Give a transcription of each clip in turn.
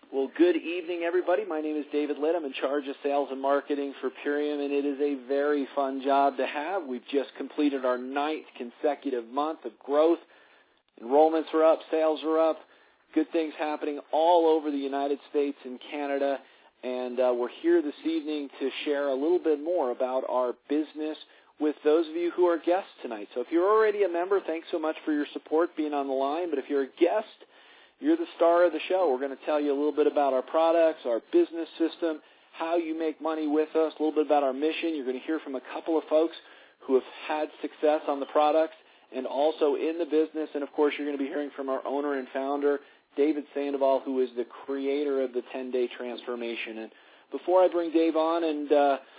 Well, good evening, everybody. My name is David Litt. I'm in charge of sales and marketing for Purium, and it is a very fun job to have. We've just completed our 9th consecutive month of growth. Enrollments are up, sales are up, good things happening all over the United States and Canada, and we're here this evening to share a little bit more about our business with those of you who are guests tonight. So if you're already a member, thanks so much for your support being on the line, but if you're a guest, you're the star of the show. We're going to tell you a little bit about our products, our business system, how you make money with us, a little bit about our mission. You're going to hear from a couple of folks who have had success on the products and also in the business. And, of course, you're going to be hearing from our owner and founder, David Sandoval, who is the creator of the 10-Day Transformation. And before I bring Dave on and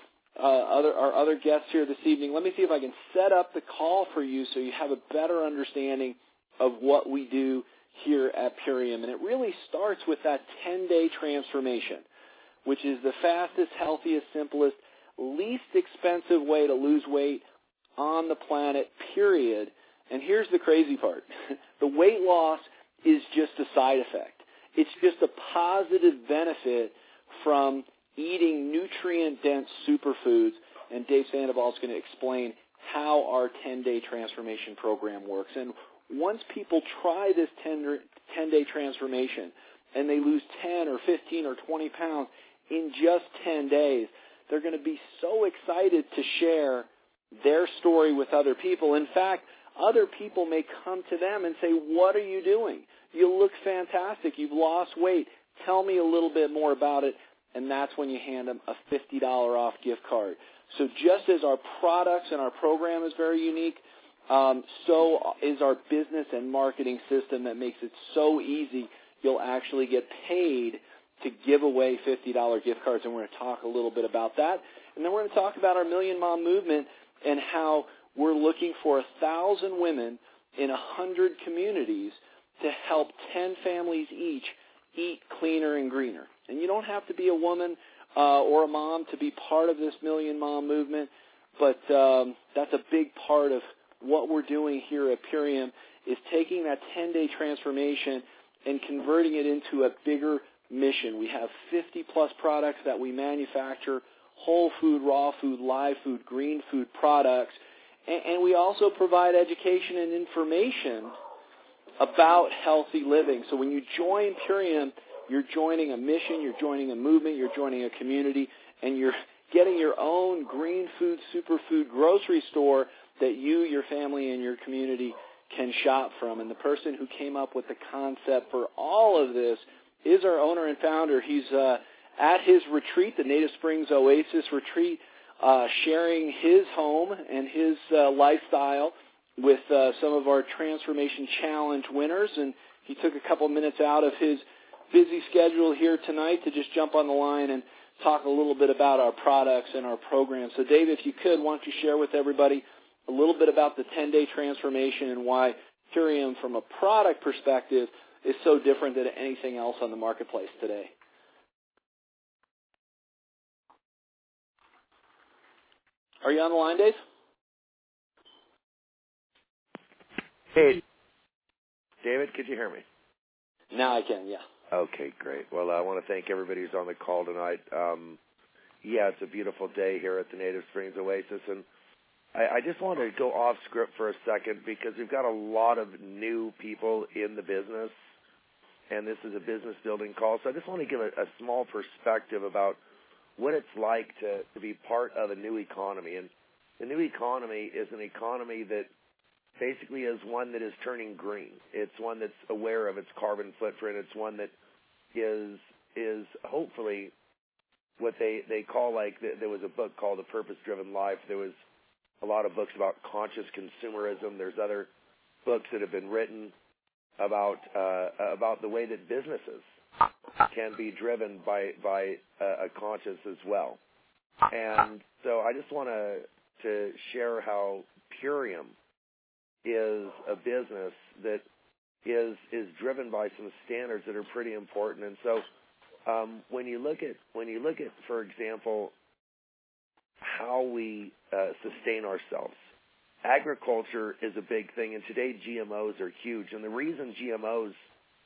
our other guests here this evening, let me see if I can set up the call for you so you have a better understanding of what we do here at Purium. And it really starts with that 10-day transformation, which is the fastest, healthiest, simplest, least expensive way to lose weight on the planet, period. And here's the crazy part. The weight loss is just a side effect. It's just a positive benefit from eating nutrient-dense superfoods, and Dave Sandoval is going to explain how our 10-day transformation program works. And once people try this 10-day transformation and they lose 10 or 15 or 20 pounds in just 10 days, they're going to be so excited to share their story with other people. In fact, other people may come to them and say, "What are you doing? You look fantastic. You've lost weight. Tell me a little bit more about it." And that's when you hand them a $50 off gift card. So just as our products and our program is very unique, so is our business and marketing system that makes it so easy. You'll actually get paid to give away $50 gift cards, and we're going to talk a little bit about that. And then we're going to talk about our Million Mom movement and how we're looking for 1,000 women in 100 communities to help 10 families each eat cleaner and greener. And you don't have to be a woman or a mom to be part of this Million Mom movement, but that's a big part of what we're doing here at Purium is taking that 10-day transformation and converting it into a bigger mission. We have 50-plus products that we manufacture, whole food, raw food, live food, green food products, and we also provide education and information about healthy living. So when you join Purium, you're joining a mission, you're joining a movement, you're joining a community, and you're getting your own green food, superfood grocery store that you, your family, and your community can shop from. And the person who came up with the concept for all of this is our owner and founder. He's at his retreat, the Native Springs Oasis Retreat, sharing his home and his lifestyle with some of our Transformation Challenge winners. And he took a couple minutes out of his busy schedule here tonight to just jump on the line and talk a little bit about our products and our program. So, Dave, if you could, why don't you share with everybody a little bit about the 10-day transformation and why Purium, from a product perspective, is so different than anything else on the marketplace today. Are you on the line, Dave? Hey, David, could you hear me? Now I can, yeah. Okay, great. Well, I want to thank everybody who's on the call tonight. Yeah, it's a beautiful day here at the Native Springs Oasis, and I just want to go off script for a second because we've got a lot of new people in the business, and this is a business building call. So I just want to give a small perspective about what it's like to be part of a new economy. And the new economy is an economy that basically is one that is turning green. It's one that's aware of its carbon footprint. It's one that is hopefully what they call, like, there was a book called The Purpose-Driven Life. There was a lot of books about conscious consumerism. There's other books that have been written about the way that businesses can be driven by a conscience as well. And so I just want to share how Purium is a business that is driven by some standards that are pretty important. And so when you look at, for example, how we sustain ourselves, agriculture is a big thing, and today GMOs are huge. And the reason GMOs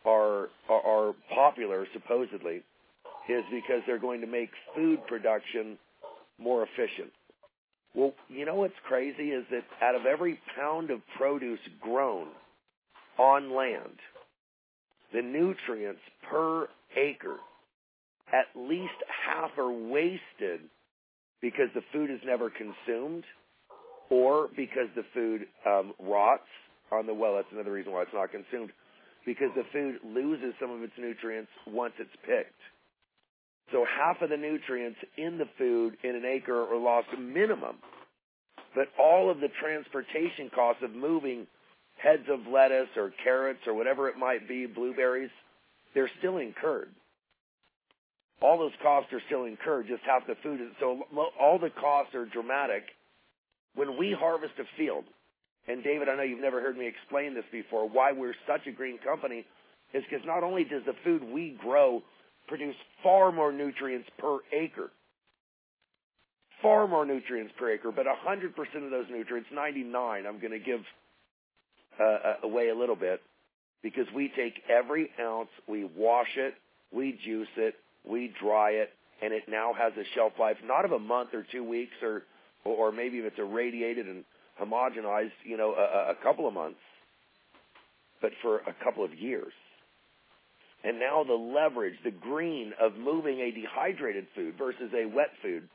are popular, supposedly, is because they're going to make food production more efficient. Well, you know what's crazy is that out of every pound of produce grown on land, the nutrients per acre, at least half are wasted because the food is never consumed or because the food rots on the well. That's another reason why it's not consumed, because the food loses some of its nutrients once it's picked. So half of the nutrients in the food in an acre are lost minimum, but all of the transportation costs of moving heads of lettuce or carrots or whatever it might be, blueberries, they're still incurred. All those costs are still incurred, just half the food. So all the costs are dramatic. When we harvest a field, and David, I know you've never heard me explain this before, why we're such a green company is because not only does the food we grow produce far more nutrients per acre, but 100% of those nutrients, 99, I'm going to give away a little bit, because we take every ounce, we wash it, we juice it, we dry it, and it now has a shelf life not of a month or 2 weeks or maybe if it's irradiated and homogenized, a couple of months, but for a couple of years. And now the leverage, the green of moving a dehydrated food versus a wet food,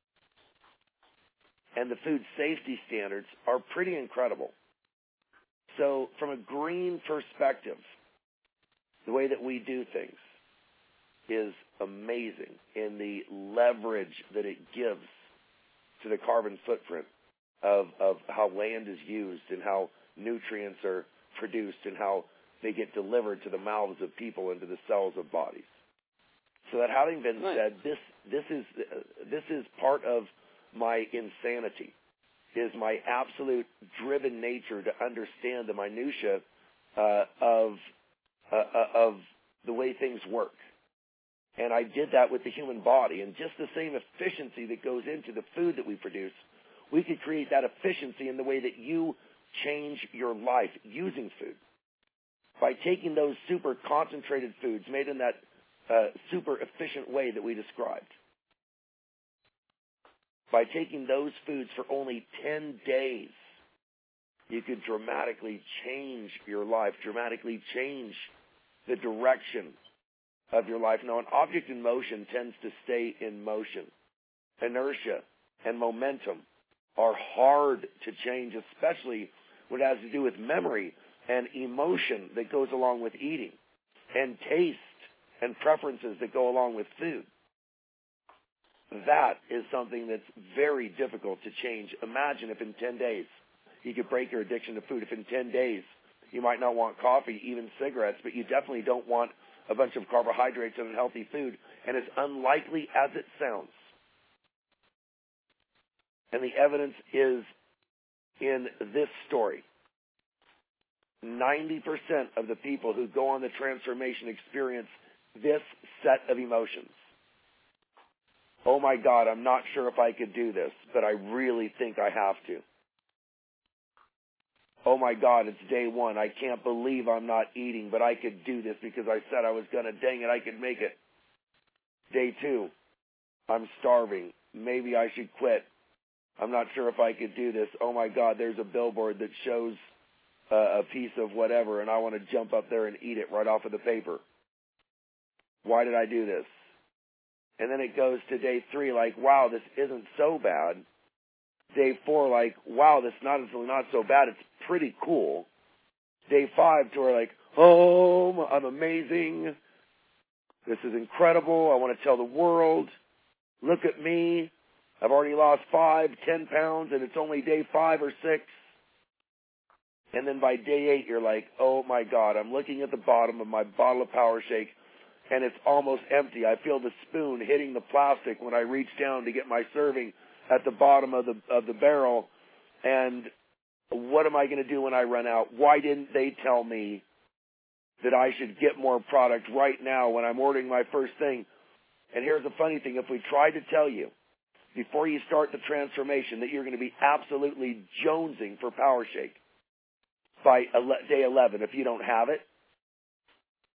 and the food safety standards are pretty incredible. So from a green perspective, the way that we do things is amazing in the leverage that it gives to the carbon footprint of how land is used and how nutrients are produced and how they get delivered to the mouths of people and to the cells of bodies. So that having been said, this is part of my insanity, is my absolute driven nature to understand the minutia of the way things work. And I did that with the human body. And just the same efficiency that goes into the food that we produce, we could create that efficiency in the way that you change your life using food. By taking those super concentrated foods made in that super efficient way that we described. By taking those foods for only 10 days, you could dramatically change your life, dramatically change the direction of your life. Now, an object in motion tends to stay in motion. Inertia and momentum are hard to change, especially when it has to do with memory and emotion that goes along with eating, and taste and preferences that go along with food. That is something that's very difficult to change. Imagine if in 10 days you could break your addiction to food. If in 10 days you might not want coffee, even cigarettes, but you definitely don't want a bunch of carbohydrates and unhealthy food. And as unlikely as it sounds, and the evidence is in this story, 90% of the people who go on the transformation experience this set of emotions. Oh my God, I'm not sure if I could do this, but I really think I have to. Oh my God, it's day one. I can't believe I'm not eating, but I could do this because I said I was going to. Dang it, I could make it. Day two, I'm starving. Maybe I should quit. I'm not sure if I could do this. Oh my God, there's a billboard that shows a piece of whatever, and I want to jump up there and eat it right off of the paper. Why did I do this? And then it goes to day three, like, wow, this isn't so bad. Day four, like, wow, this is not so bad. It's pretty cool. Day five, to where like, oh, I'm amazing. This is incredible. I want to tell the world. Look at me. I've already lost 5, 10 pounds, and it's only day 5 or 6. And then by day 8, you're like, oh, my God, I'm looking at the bottom of my bottle of Power Shake, and it's almost empty. I feel the spoon hitting the plastic when I reach down to get my serving at the bottom of the barrel. And what am I going to do when I run out? Why didn't they tell me that I should get more product right now when I'm ordering my first thing? And here's the funny thing. If we tried to tell you before you start the transformation that you're going to be absolutely jonesing for Power Shake by day 11 if you don't have it,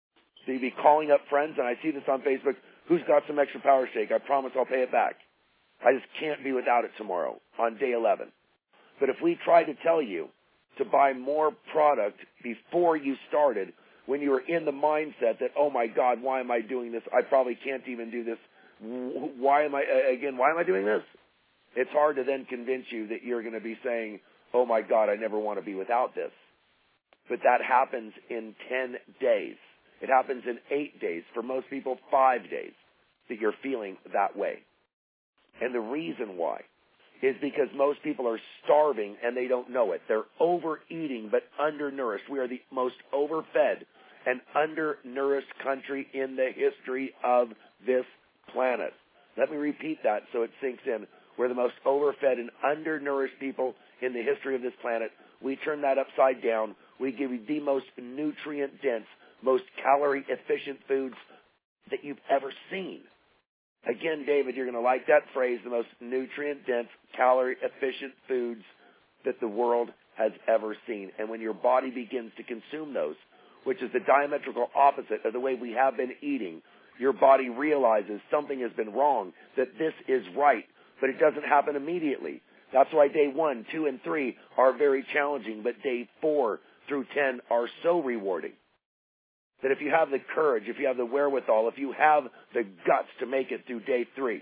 So you'd be calling up friends, and I see this on Facebook, who's got some extra Power Shake? I promise I'll pay it back. I just can't be without it tomorrow on day 11. But if we tried to tell you to buy more product before you started, when you were in the mindset that, oh my God, why am I doing this? I probably can't even do this. Why am I doing this? It's hard to then convince you that you're going to be saying, oh my God, I never want to be without this. But that happens in 10 days. It happens in 8 days. For most people, 5 days that you're feeling that way. And the reason why is because most people are starving and they don't know it. They're overeating but undernourished. We are the most overfed and undernourished country in the history of this planet. Let me repeat that so it sinks in. We're the most overfed and undernourished people in the history of this planet. We turn that upside down. We give you the most nutrient-dense, most calorie-efficient foods that you've ever seen. Again, David, you're going to like that phrase, the most nutrient-dense, calorie-efficient foods that the world has ever seen. And when your body begins to consume those, which is the diametrical opposite of the way we have been eating, your body realizes something has been wrong, that this is right, but it doesn't happen immediately. That's why day 1, 2, and 3 are very challenging, but day 4 through 10 are so rewarding. That if you have the courage, if you have the wherewithal, if you have the guts to make it through day 3,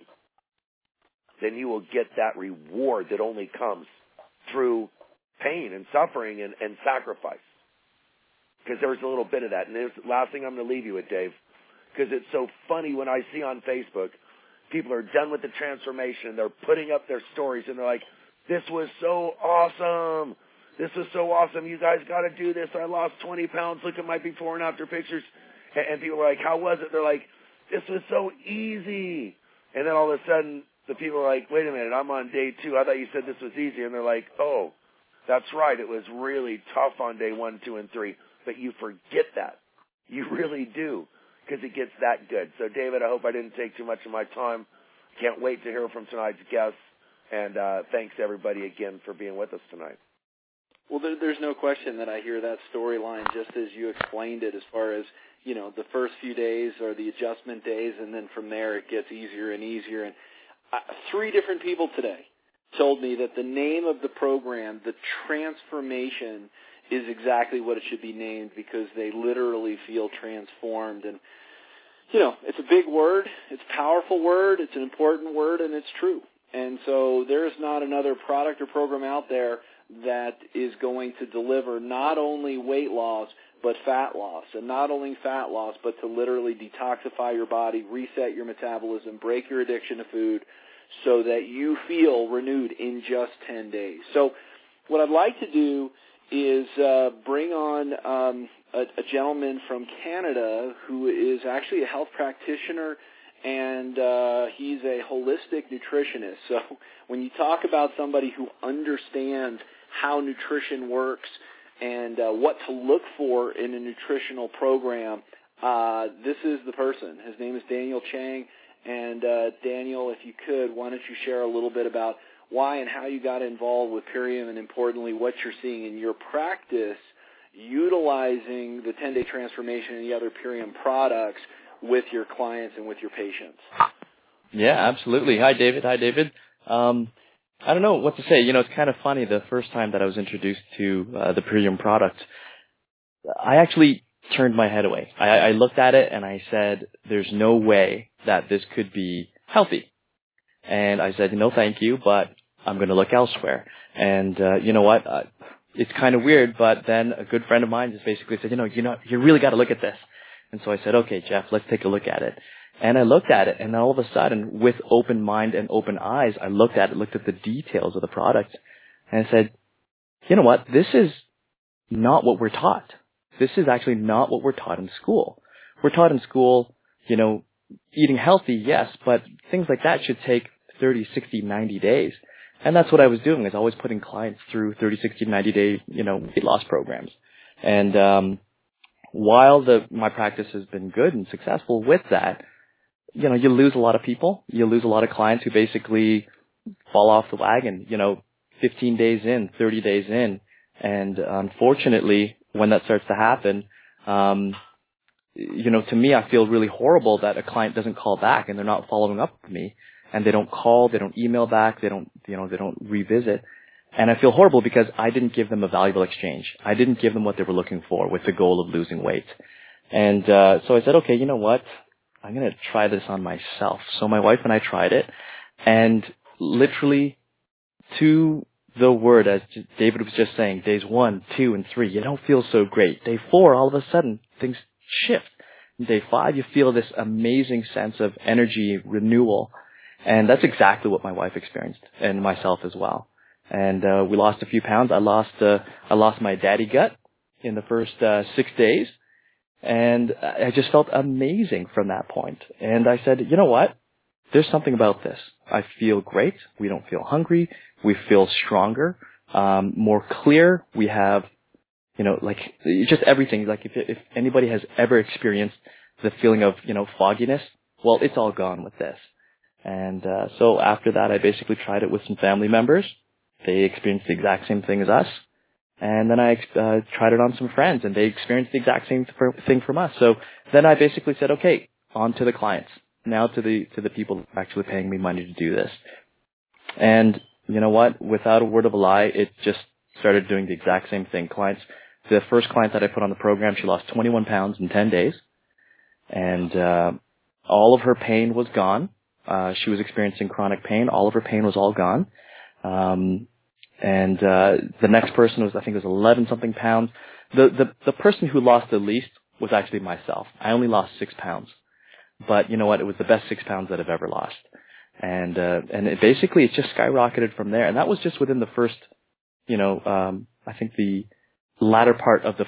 then you will get that reward that only comes through pain and suffering and sacrifice. Because there's a little bit of that. And there's the last thing I'm going to leave you with, Dave, because it's so funny when I see on Facebook, people are done with the transformation, and they're putting up their stories, and they're like, this was so awesome. This was so awesome. You guys got to do this. I lost 20 pounds. Look at my before and after pictures. And people are like, how was it? They're like, this was so easy. And then all of a sudden, the people are like, wait a minute, I'm on day 2. I thought you said this was easy. And they're like, oh, that's right. It was really tough on day 1, 2, and 3. But you forget that. You really do, because it gets that good. So, David, I hope I didn't take too much of my time. Can't wait to hear from tonight's guests. And thanks, everybody, again, for being with us tonight. Well, there's no question that I hear that storyline just as you explained it, as far as, you know, the first few days are the adjustment days, and then from there it gets easier and easier. And 3 different people today told me that the name of the program, the transformation, is exactly what it should be named, because they literally feel transformed. And, you know, it's a big word, it's a powerful word, it's an important word, and it's true. And so there's not another product or program out there that is going to deliver not only weight loss, but fat loss. And not only fat loss, but to literally detoxify your body, reset your metabolism, break your addiction to food, so that you feel renewed in just 10 days. So what I'd like to do is bring on a gentleman from Canada who is actually a health practitioner, and he's a holistic nutritionist. So when you talk about somebody who understands how nutrition works and what to look for in a nutritional program, this is the person. His name is Daniel Chang. And Daniel, if you could, why don't you share a little bit about why and how you got involved with Purium, and importantly, what you're seeing in your practice utilizing the 10-day transformation and the other Purium products with your clients and with your patients. Yeah, absolutely. Hi, David. I don't know what to say. You know, it's kind of funny. The first time that I was introduced to the Purium product, I actually turned my head away. I looked at it and I said, there's no way that this could be healthy. And I said, no, thank you, but I'm going to look elsewhere. And you know what? It's kind of weird, but then a good friend of mine just basically said, you really got to look at this. And so I said, okay, Jeff, let's take a look at it. And I looked at it, and all of a sudden, with open mind and open eyes, I looked at the details of the product, and I said, you know what? This is not what we're taught. This is actually not what we're taught in school. We're taught in school, you know, eating healthy, yes, but things like that should take 30, 60, 90 days. And that's what I was doing, is always putting clients through 30, 60, 90-day, you know, weight loss programs. And while my practice has been good and successful with that, you know, you lose a lot of people. You lose a lot of clients who basically fall off the wagon, you know, 15 days in, 30 days in. And unfortunately, when that starts to happen, to me, I feel really horrible that a client doesn't call back and they're not following up with me, and they don't call, they don't email back, they don't revisit. And I feel horrible because I didn't give them a valuable exchange. I didn't give them what they were looking for with the goal of losing weight. And so I said, okay, you know what? I'm going to try this on myself. So my wife and I tried it, and literally to the word, as David was just saying, days 1, 2, and 3, you don't feel so great. Day 4, all of a sudden, things shift. Day 5, you feel this amazing sense of energy, renewal. And that's exactly what my wife experienced, and myself as well. And we lost a few pounds. I lost my daddy gut in the first 6 days, and I just felt amazing from that point. And I said, you know what? There's something about this. I feel great. We don't feel hungry. We feel stronger, more clear. We have, just everything. Like if anybody has ever experienced the feeling of, fogginess, well, it's all gone with this. And so after that, I basically tried it with some family members. They experienced the exact same thing as us. And then I tried it on some friends, and they experienced the exact same thing from us. So then I basically said, okay, on to the clients. Now to the people actually paying me money to do this. And you know what? Without a word of a lie, it just started doing the exact same thing. The first client that I put on the program, she lost 21 pounds in 10 days. And all of her pain was gone. She was experiencing chronic pain. All of her pain was all gone. And the next person was 11 something pounds. The person who lost the least was actually myself. I only lost 6 pounds. But you know what? It was the best 6 pounds that I've ever lost. And it basically, it just skyrocketed from there. And that was just within the first, I think the latter part of the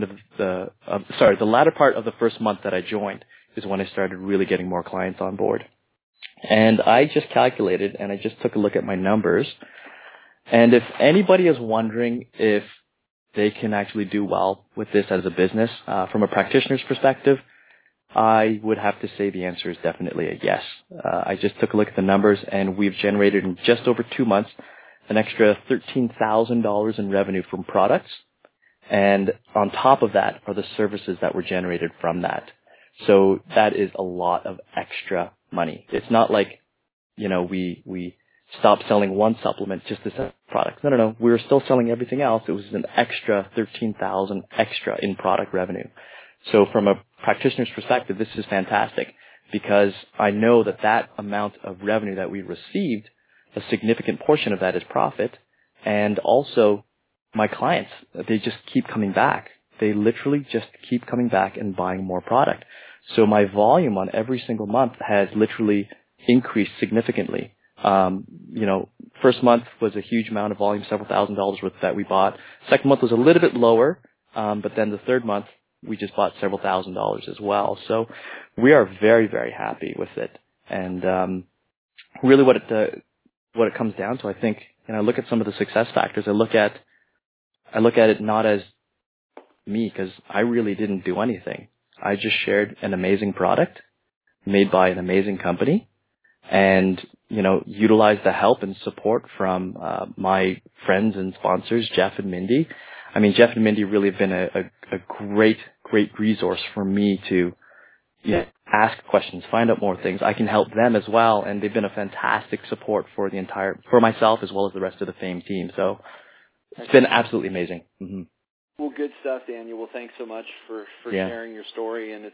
the latter part of the first month that I joined is when I started really getting more clients on board. And I just calculated, and I just took a look at my numbers. And if anybody is wondering if they can actually do well with this as a business, from a practitioner's perspective, I would have to say the answer is definitely a yes. I just took a look at the numbers, and we've generated in just over 2 months an extra $13,000 in revenue from products. And on top of that are the services that were generated from that. So that is a lot of extra money. It's not like, we stopped selling one supplement just to sell products. No. We were still selling everything else. It was an extra $13,000 extra in product revenue. So from a practitioner's perspective, this is fantastic because I know that amount of revenue that we received, a significant portion of that is profit. And also my clients, they just keep coming back. They literally just keep coming back and buying more product. So my volume on every single month has literally increased significantly. First month was a huge amount of volume, several $1,000s worth that we bought. Second month was a little bit lower, but then the third month we just bought several $1,000s as well. So we are very, very happy with it. And really what it comes down to, I think, and I look at some of the success factors, I look at it not as me, because I really didn't do anything. I just shared an amazing product made by an amazing company, and utilized the help and support from my friends and sponsors, Jeff and Mindy. I mean, Jeff and Mindy really have been a great resource for me to ask questions, find out more things. I can help them as well, and they've been a fantastic support for myself as well as the rest of the FAME team. So it's been absolutely amazing. Mm-hmm. Well, good stuff, Daniel. Well, thanks so much for sharing your story. And it's,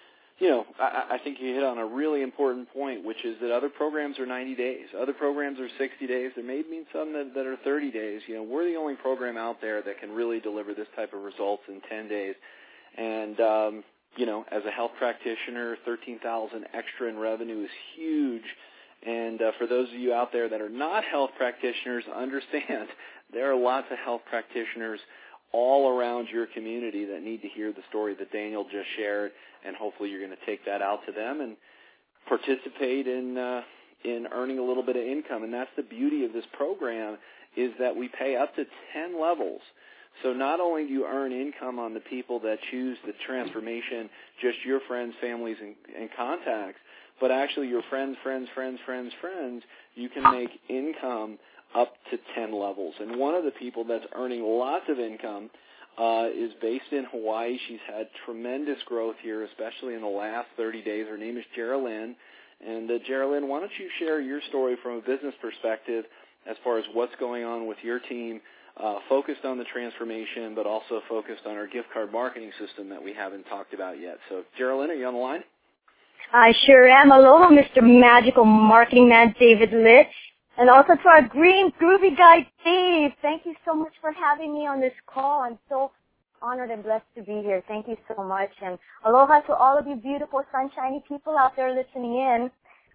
I think you hit on a really important point, which is that other programs are 90 days. Other programs are 60 days. There may be some that are 30 days. We're the only program out there that can really deliver this type of results in 10 days. And, as a health practitioner, $13,000 extra in revenue is huge. And for those of you out there that are not health practitioners, understand there are lots of health practitioners all around your community that need to hear the story that Daniel just shared, and hopefully you're going to take that out to them and participate in earning a little bit of income. And that's the beauty of this program, is that we pay up to 10 levels. So not only do you earn income on the people that choose the transformation, just your friends, families, and contacts, but actually your friends, you can make income up to 10 levels. And one of the people that's earning lots of income is based in Hawaii. She's had tremendous growth here, especially in the last 30 days. Her name is Geraldine. And Geraldine, why don't you share your story from a business perspective as far as what's going on with your team, focused on the transformation, but also focused on our gift card marketing system that we haven't talked about yet. So, Geraldine, are you on the line? I sure am. Aloha, Mr. Magical Marketing Man, David Litt. And also to our green groovy guy, Dave. Thank you so much for having me on this call. I'm so honored and blessed to be here. Thank you so much. And aloha to all of you beautiful, sunshiny people out there listening in.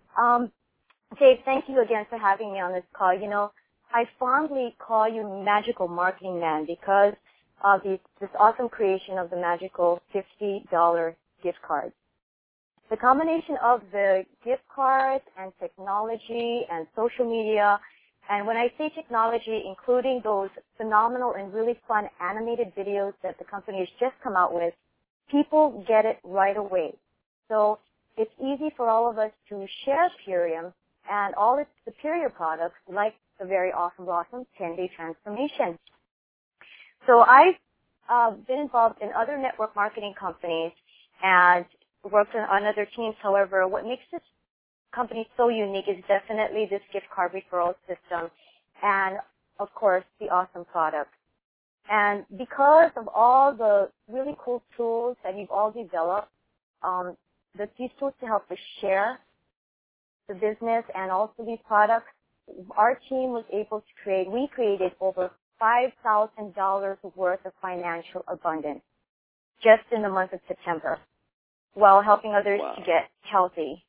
Dave, thank you again for having me on this call. You know, I fondly call you Magical Marketing Man because of this awesome creation of the magical $50 gift cards. The combination of the gift cards and technology and social media, and when I say technology, including those phenomenal and really fun animated videos that the company has just come out with, people get it right away. So it's easy for all of us to share Purium and all its superior products like the very awesome 10-day transformation. So I've been involved in other network marketing companies and worked on other teams. However, what makes this company so unique is definitely this gift card referral system and, of course, the awesome product. And because of all the really cool tools that you've all developed, these tools to help us share the business and also these products, our team was able to we created over $5,000 worth of financial abundance just in the month of September, while helping others to get healthy.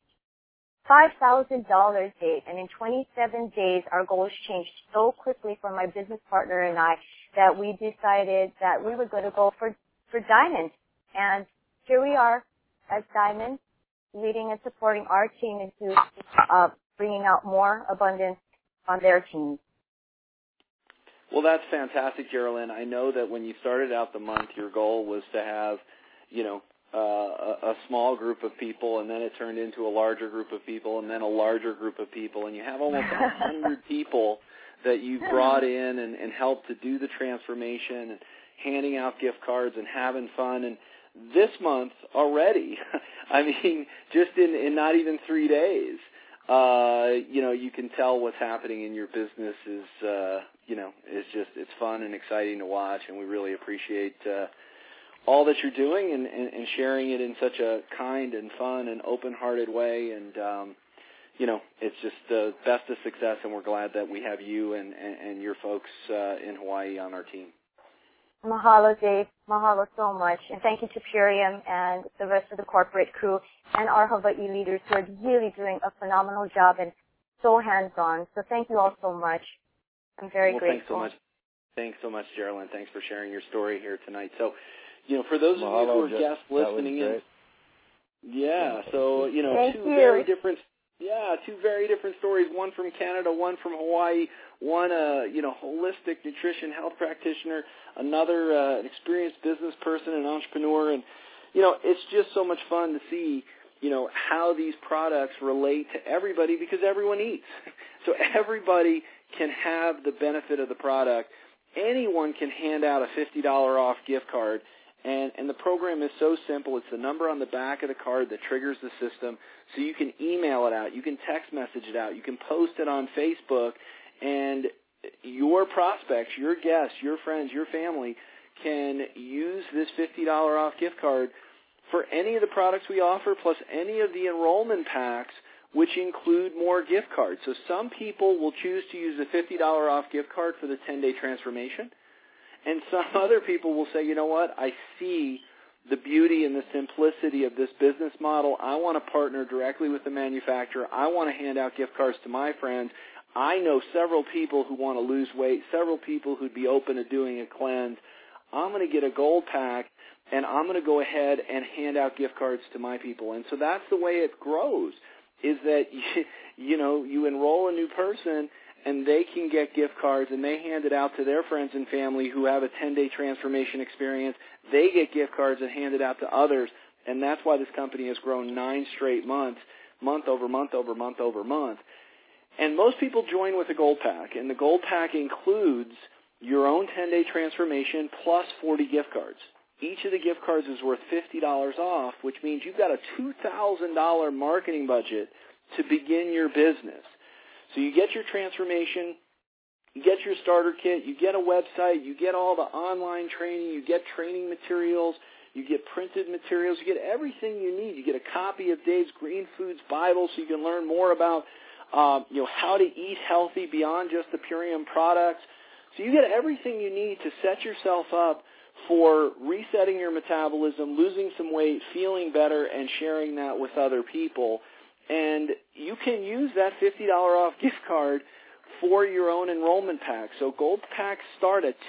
$5,000, Dave, and in 27 days, our goals changed so quickly for my business partner and I that we decided that we were going to go for Diamond. And here we are as Diamond, leading and supporting our team into bringing out more abundance on their team. Well, that's fantastic, Geraldine. I know that when you started out the month, your goal was to have, a small group of people, and then it turned into a larger group of people, and then a larger group of people, and you have almost 100 people that you brought in and helped to do the transformation and handing out gift cards and having fun. And this month already, I mean, just in not even 3 days, you can tell what's happening in your business is it's fun and exciting to watch, and we really appreciate all that you're doing and sharing it in such a kind and fun and open-hearted way. And, it's just the best of success, and we're glad that we have you and your folks in Hawaii on our team. Mahalo, Dave. Mahalo so much. And thank you to Purium and the rest of the corporate crew and our Hawaii leaders who are really doing a phenomenal job and so hands-on. So thank you all so much. I'm very grateful. Thanks so much, Geraldine. Thanks for sharing your story here tonight. So, for those of you who are guests listening in, two very different stories, one from Canada, one from Hawaii, one holistic nutrition health practitioner, another experienced business person and entrepreneur, and it's just so much fun to see how these products relate to everybody because everyone eats. So everybody can have the benefit of the product. Anyone can hand out a $50 off gift card. And the program is so simple. It's the number on the back of the card that triggers the system. So you can email it out. You can text message it out. You can post it on Facebook. And your prospects, your guests, your friends, your family can use this $50 off gift card for any of the products we offer, plus any of the enrollment packs, which include more gift cards. So some people will choose to use the $50 off gift card for the 10-day transformation. And some other people will say, you know what, I see the beauty and the simplicity of this business model. I want to partner directly with the manufacturer. I want to hand out gift cards to my friends. I know several people who want to lose weight, several people who'd be open to doing a cleanse. I'm going to get a gold pack, and I'm going to go ahead and hand out gift cards to my people. And so that's the way it grows, is that, you enroll a new person, and they can get gift cards, and they hand it out to their friends and family who have a 10-day transformation experience. They get gift cards and hand it out to others, and that's why this company has grown 9 straight months, month over month over month over month. And most people join with a gold pack, and the gold pack includes your own 10-day transformation plus 40 gift cards. Each of the gift cards is worth $50 off, which means you've got a $2,000 marketing budget to begin your business. So you get your transformation, you get your starter kit, you get a website, you get all the online training, you get training materials, you get printed materials, you get everything you need. You get a copy of Dave's Green Foods Bible so you can learn more about how to eat healthy beyond just the Purium products. So you get everything you need to set yourself up for resetting your metabolism, losing some weight, feeling better, and sharing that with other people. And you can use that $50 off gift card for your own enrollment pack. So gold packs start at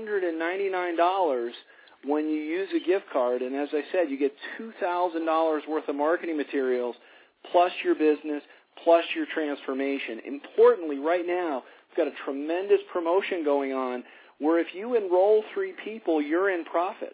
$299 when you use a gift card. And as I said, you get $2,000 worth of marketing materials plus your business, plus your transformation. Importantly, right now, we've got a tremendous promotion going on where if you enroll 3 people, you're in profit.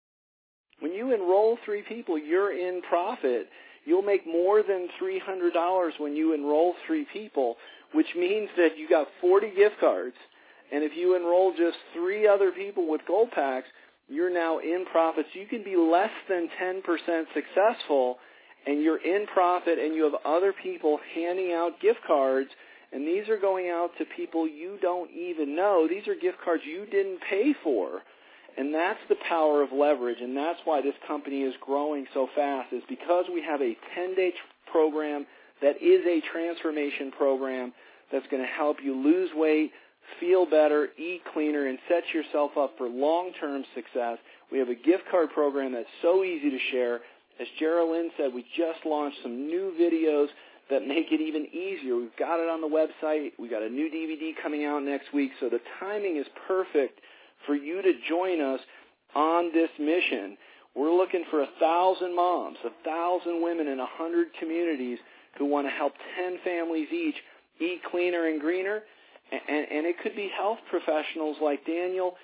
When you enroll 3 people, you're in profit. You'll make more than $300 when you enroll 3 people, which means that you got 40 gift cards. And if you enroll just 3 other people with gold packs, you're now in profit. So you can be less than 10% successful, and you're in profit, and you have other people handing out gift cards, and these are going out to people you don't even know. These are gift cards you didn't pay for. And that's the power of leverage, and that's why this company is growing so fast, is because we have a 10-day program that is a transformation program that's going to help you lose weight, feel better, eat cleaner, and set yourself up for long-term success. We have a gift card program that's so easy to share. As Geraldine said, we just launched some new videos that make it even easier. We've got it on the website. We've got a new DVD coming out next week, so the timing is perfect for you to join us on this mission. We're looking for 1,000 moms, 1,000 women in 100 communities who want to help 10 families each eat cleaner and greener. And it could be health professionals like Daniel.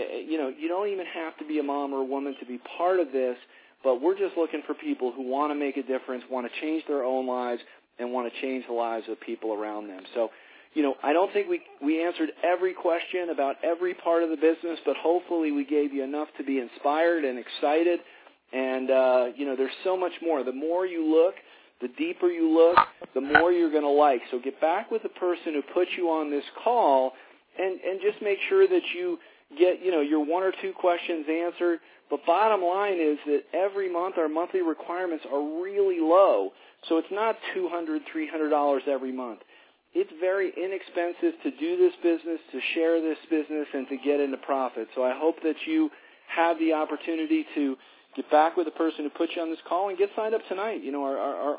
You don't even have to be a mom or a woman to be part of this, but we're just looking for people who want to make a difference, want to change their own lives, and want to change the lives of people around them. So, I don't think we answered every question about every part of the business, but hopefully we gave you enough to be inspired and excited. And, there's so much more. The more you look, the deeper you look, the more you're going to like. So get back with the person who put you on this call and just make sure that you get, your 1 or 2 questions answered. But bottom line is that every month our monthly requirements are really low. So it's not $200, $300 every month. It's very inexpensive to do this business, to share this business, and to get into profit. So I hope that you have the opportunity to get back with the person who put you on this call and get signed up tonight. Our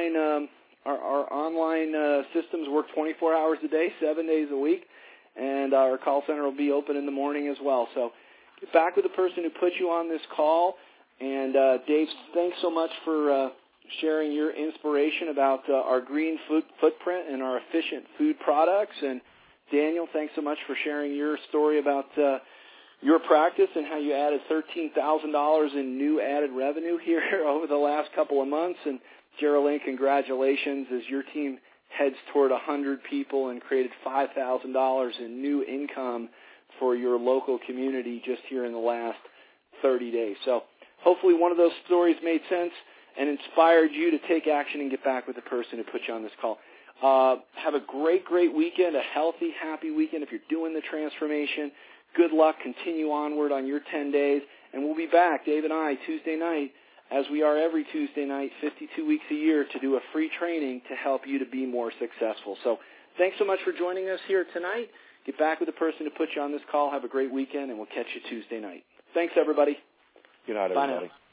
online systems work 24 hours a day, 7 days a week, and our call center will be open in the morning as well. So get back with the person who put you on this call. And Dave, thanks so much for sharing your inspiration about our green footprint and our efficient food products. And Daniel, thanks so much for sharing your story about your practice and how you added $13,000 in new added revenue here over the last couple of months. And Geraldine, congratulations as your team heads toward 100 people and created $5,000 in new income for your local community just here in the last 30 days. So hopefully one of those stories made sense and inspired you to take action and get back with the person who put you on this call. Have a great, great weekend, a healthy, happy weekend. If you're doing the transformation, good luck. Continue onward on your 10 days. And we'll be back, Dave and I, Tuesday night, as we are every Tuesday night, 52 weeks a year, to do a free training to help you to be more successful. So thanks so much for joining us here tonight. Get back with the person who put you on this call. Have a great weekend, and we'll catch you Tuesday night. Thanks, everybody. Good night, Bye everybody. now.